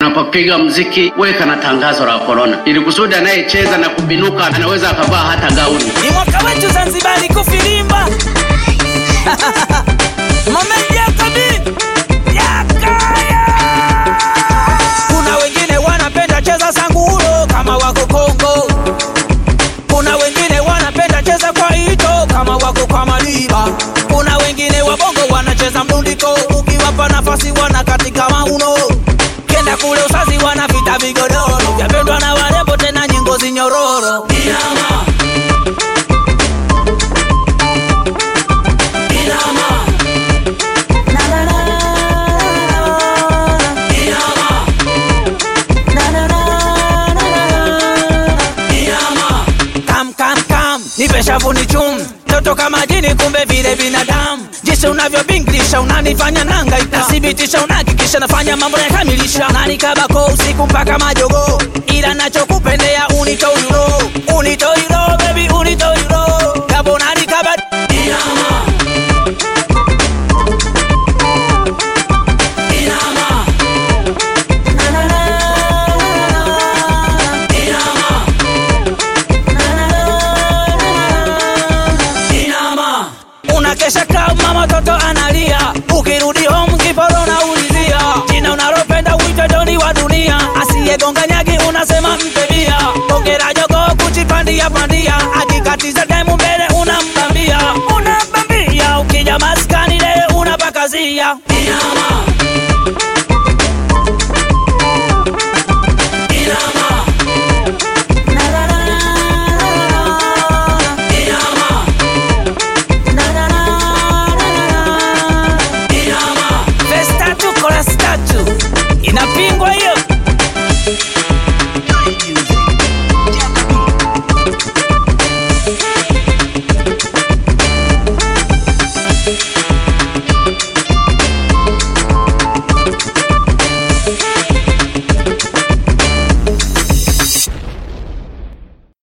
unapopiga muziki weka na tangazo la corona, ili kusudi anayecheza na kubinuka anaweza akavaa hata gauni. Ni mwaka wetu Zanzibar kufilimba. Moment kabi. Yakaya. Kuna wengine wanapenda cheza sanguro kama wako Kongo. Kuna wengine wanapenda cheza kwa ito kama wako kwa Maliba. Kuna wengine wabongo wanacheza mdundiko, ukiwapa nafasi wanakatika mauno. Kenda kule usazi wanapita vigodoro, yapendwa na warembo tena nyingo zinyororo. Inama Inama na na na Inama na na na Inama. Kam nipe shavu ni chum, toto kama jini kumbe vile binadamu. Jinsi unavyobinglisha unanifanya nangaika, nathibitisha unahakikisha nafanya mambo ya kamilisha. Unanikabako usiku mpaka majogo, ila nachokupendea unitoiro. Unitoiro baby unitoiro, kabo unanikaba. Inama Inama na na na Inama Inama. Unakesha kama mtoto analia, ukirudi home kiporo na ulizia. Jina unaropenda uito doni wa dunia, asiyegonga nyagi unasema mpebia. Ongera jogo kuchipandia pandia, akikatiza demu mbele unambambia. Unambambia ukija maskani leo unapakazia.